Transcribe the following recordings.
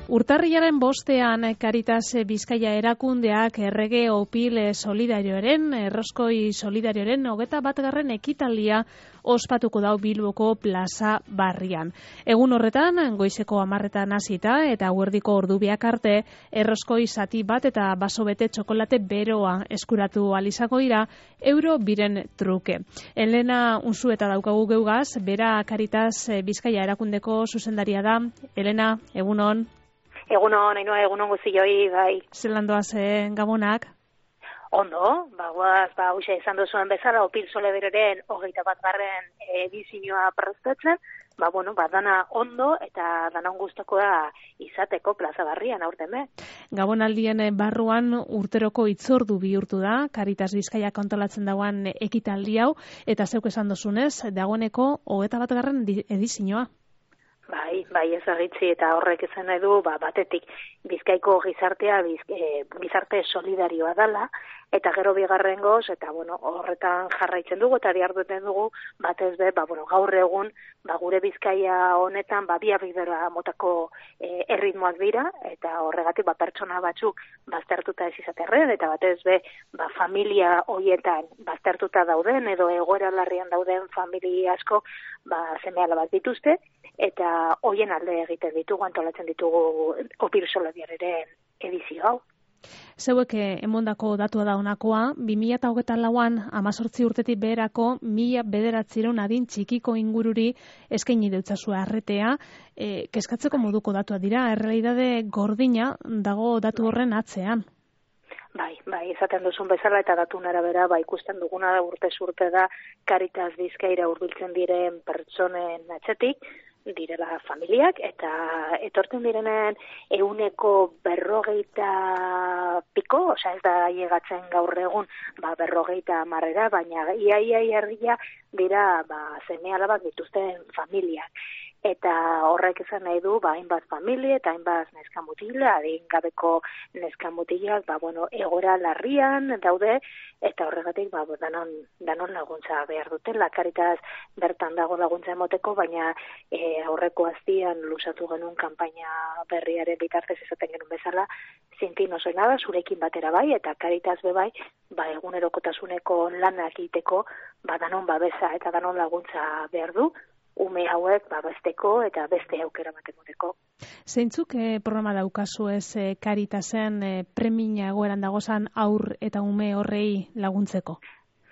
Urtarrilaren 5ean Caritas Bizkaia erakundeak Errege Opil Solidarioaren, Erroskoi Solidarioaren 21. ekitaldia ospatuko dau Bilboko plaza barrian. Egun horretan, goizeko 10etan hasita eta eguerdiko ordubiak arte, Erroskoi zati bat eta baso bete txokolate beroa eskuratu alizako dira euro biren truke. Elena Unzueta daukagu geugaz, bera Caritas Bizkaia erakundeko zuzendaria da. Elena, egunon. Egunon, egunon guztioi, bai. Zelan doaz, gabonak? Ondo, guaz, uxe izan duzuen bezala, Opil Solidarioaren 21. edizioa prestatzen, dana ondo eta dana gustukoa izateko plaza barrian aurten be. Gabonaldien barruan urteroko hitzordu bihurtu da, Caritas Bizkaia antolatzen dauan ekitaldi hau, eta zeuk esan duzunez, dagoeneko 21. edizioa. Bai, ezagitzi eta horrek esan nahi du, batetik Bizkaiko gizartea gizarte solidarioa dela, eta gero bigarrengoz, eta horretan jarraitzen dugu, eta diharduten dugu, batez be, gaur egun, gure Bizkaia honetan, biabidera motako erritmoak dira, eta horregatik pertsona batzuk baztertuta ez izaterren, eta batez be, familia hoietan baztertuta dauden, edo egoera larrian dauden familia asko, seme alabak dituzte, eta hoien alde egiten ditugu, antolatzen ditugu Opil Solidarioaren edizio hau. Zeuek emondako datua da honakoa, 2024an 18 urtetik beherako 1900 adin txikiko ingururi eskaini deutzazu arretea, kezkatzeko moduko datua dira, errealitate gordina dago datu horren atzean. Bai, izaten duzun bezala eta datun arabera, ikusten duguna da urtez urte da Caritas Bizkaira hurbiltzen diren pertsonen atzetik, direla familiak, eta etortzen direnen 140 piko, ez da llegatzen gaur egun 50 baina ia erdia dira seme alabak dituzten familiak. Eta horrek esan nahi du, hainbat familia eta hainbat neska mutila, adingabeko neska mutilak, egoera larrian daude, eta horregatik, danon laguntza behar duten. Caritas bertan dago laguntza emoteko, baina aurreko aztian lusatu genuen kanpaina berriaren bitartez esaten genuen bezala, zintin oso nada, zurekin batera bai, eta Caritas bebai, egunerokotasuneko lanak egiteko, danon babesa eta danon laguntza behar du, ume hauek babesteko eta beste aukera bat emoteko. Zeintzuk programa daukazu ez Caritasen premia egoeran dagozan aur eta ume horrei laguntzeko?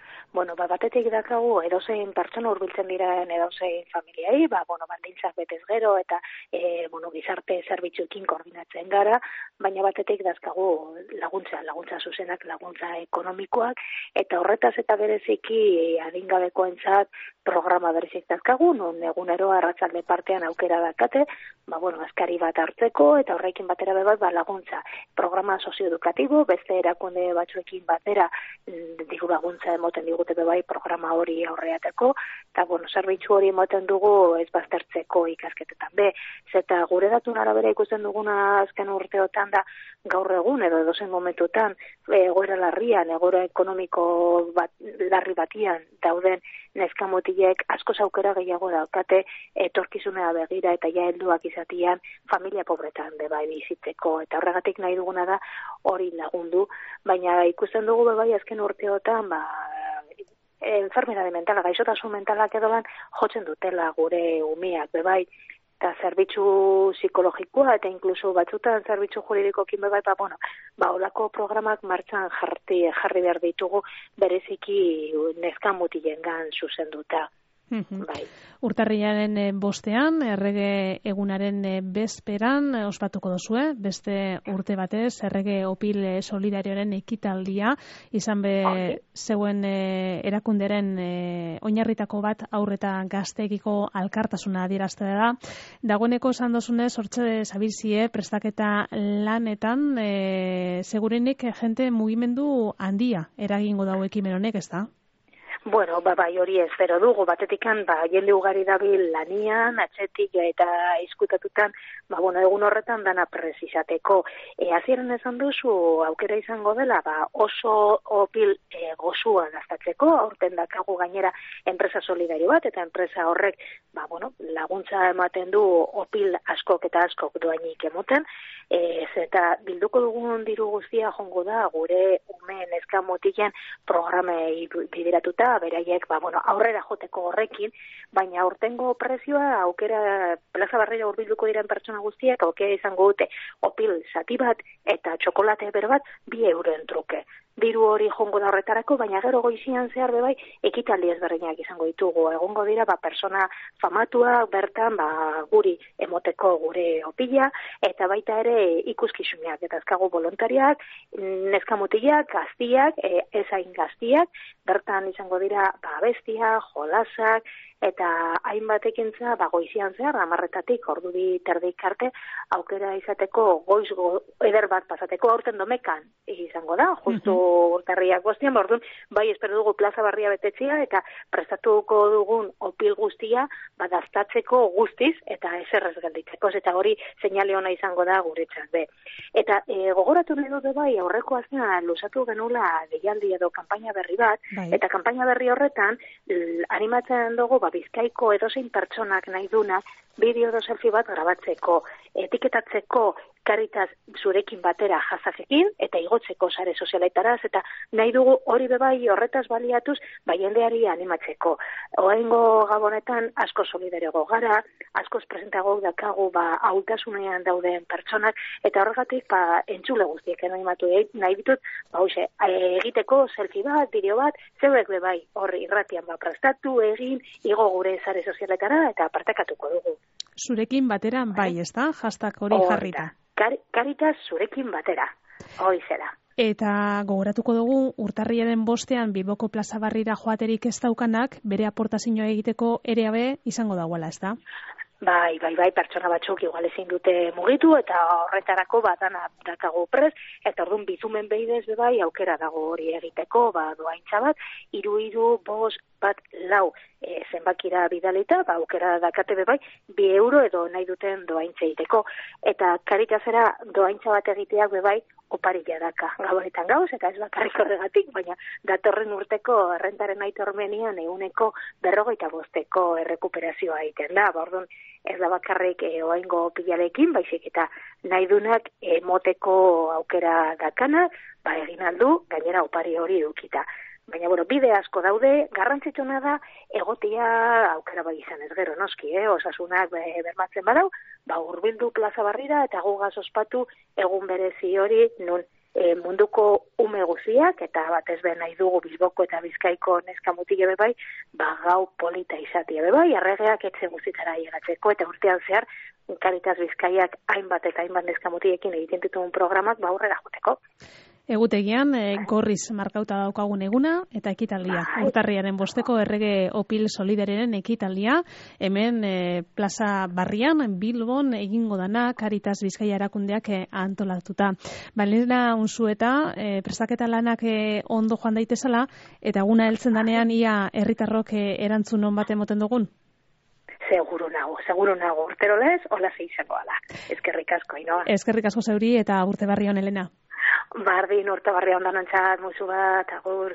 Batetik dakagu edozein pertsona hurbiltzen diren edozein familiai, baldintzak betez gero eta gizarte zerbitzuekin koordinatzen gara, baina batetik dazkagu laguntza zuzenak, laguntza ekonomikoak, eta horretaz eta bereziki adingabekoentzat programa berezik dazkagu, non egunero arratsalde partean aukera dakate, askari bat hartzeko, eta horrekin batera bebat laguntza. Programa sozioedukatibo, beste erakunde batzuekin batera diru laguntza emoten digute bebai programa hori aurreateko, eta zerbitzu hori emoten dugu ez baztertzeko ikasketetan be. Zeta gure datun arabera ikusten duguna azken urteotan da gaur egun edo edozen momentutan egoera larrian, egoera ekonomiko larri batian dauden neska mutilek asko aukera gehiago daukate etorkizunera begira eta ja helduak izatian familia pobretan bebai bizitzeko, eta horregatik nahi duguna da hori lagundu, baina ikusten dugu bebai azken urteotan enfermedade mentala, gaixotasun mentalak edolan jotzen dutela gure umeak bebai, eta zerbitzu psikologikoa eta inkluso batzutan zerbitzu juridikokin bebai, holako programak martxan jarri behar ditugu bereziki neska mutilengan zuzenduta. Urtarrilaren 5ean, Errege egunaren bezperan ospatuko duzue, beste urte batez, Errege Opil Solidarioaren ekitaldia, izan zeuen erakunderen oinarritako bat aurreta gazteekiko alkartasuna adierazte da. Dagoeneko esan dozunez, hortxe zabilzie prestaketa lanetan, segurenik jente mugimendu handia eragingo dau ekimen honek, ez da? Bueno, bai hori espero dugu, batetikan, jende ugari dabil lanian, atzetik eta izkutatutan, egun horretan dana prezizateko. Hasieran esan duzu, aukera izango dela, oso opil gozua gaztatzeko, aurten dakagu gainera enpresa solidario bat, eta enpresa horrek, laguntza ematen du opil askok eta askok doainik emoten, eta bilduko dugun diru guztia jongo da gure umeen eskamotiken programei bideratuta, beraiek, aurrera joteko horrekin, baina aurtengo prezioa aukera Plaza Barrira hurbilduko diren pertsona guztiak aukera izango dute opil zati bat eta txokolate berbat 2 euroen truke. Diru hori jongo da horretarako, baina gero goizian zehar bebai ekitaldi ezberdinak izango ditugu. Egongo dira persona famatua bertan guri emoteko gure opila, eta baita ere ikuskizunak, eta azkago volontariak, neskamutilak, gaztiak, ezain gaztiak, bertan izango dira abestiak, jolasak, eta hainbat ekintza goizian zehar, 10:00 ordu 2:30 arte, aukera izateko goiz eder bat pasateko aurten domekan izango da, justu urtarriak bostean, orduan, bai espero dugu Plaza Barria betetzea, eta prestatuko dugun opil guztia, daztatzeko guztiz, eta eserrez gelditzeko, eta hori seinale ona izango da guretzat be. Eta gogoratu nahi dute bai, aurreko astean luzatu genula deialdi edo kanpaina berri bat, eta kanpaina berri horretan, animatzen dugu, Bizkaiko edozein pertsonak nahi dunak, bideo edo selfie bat grabatzeko, etiketatzeko Caritas zurekin batera jazakekin, eta igotzeko sare sozialetaraz, eta nahi dugu hori bebai horretaz baliatuz, jendeari animatzeko. Oraingo gabonetan asko solidario gara, askoz presentago dakagu ahultasunean dauden pertsonak, eta horregatik entzule guztiek animatu nahi ditut, egiteko selfie bat, bideo bat, zeurek bebai horri irratian prestatu, egin, igo gure sare sozialetara, eta partekatuko dugu. Zurekin batera bai, ezta? Hashtag hori jarrita. Caritas zurekin batera, hori zera. Eta gogoratuko dugu, urtarriaren 5ean Bilboko Plaza Barrira joaterik ez daukanak, bere aportazioa egiteko ere izango dagoela, ez da? Bai, pertsona batzuk igual ezin dute mugitu, eta horretarako dana dakago prez, eta orduan bizumen behidez bebai aukera dago hori egiteko, doaintza bat, 3, 5, 4 zenbakira bidalita, aukera dakate bebai, 2 euro edo nahi duten doaintza egiteko. Eta Caritasera doaintza bat egiteak bebai, oparila daka. Gabonetan gauz, eta ez bakarrik horregatik, baina datorren urteko errentaren aitormenian 145 errekuperazioa egiten da. Orduan, ez da bakarrik oaingo pilalekin, baizik eta nahi dunak emoteko aukera dakana, egin aldu, gainera opari hori edukita. Baina, bide asko daude, garrantzitsuna da, egotia aukera bai izan ez gero, noski, osasunak bermatzen badau, hurbildu Plaza Barrira eta gugaz ospatu egun berezi hori, nun munduko ume guziak, eta batez be nahi dugu Bilboko eta Bizkaiko neskamutile bebai, gau polita izatea bebai, arregeak etxe guzitara llegatzeko, eta urtean zehar, Caritas Bizkaiak hainbat eta hainbat neskamutilekin egiten dituen programak aurrera joteko. Egutegian, gorriz markauta daukagun eguna, eta ekitaldia. Urtarriaren 5eko errege opil solidarioaren ekitaldia, hemen Plaza Barrian, Bilbon egingo dana, Caritas Bizkaia erakundeak antolatuta. Balena unzu eta prestaketa lanak ondo joan daitezela, eta eguna heltzen danean ia herritarrok erantzun on bat emoten dugun? Seguro nago, urtero lez, hola izango ala. Eskerrik asko, Inoa. Eskerrik asko zeuri, eta urte barri hon, Elena. Bardin, urte barri ondan ontzat, musu bat, agur.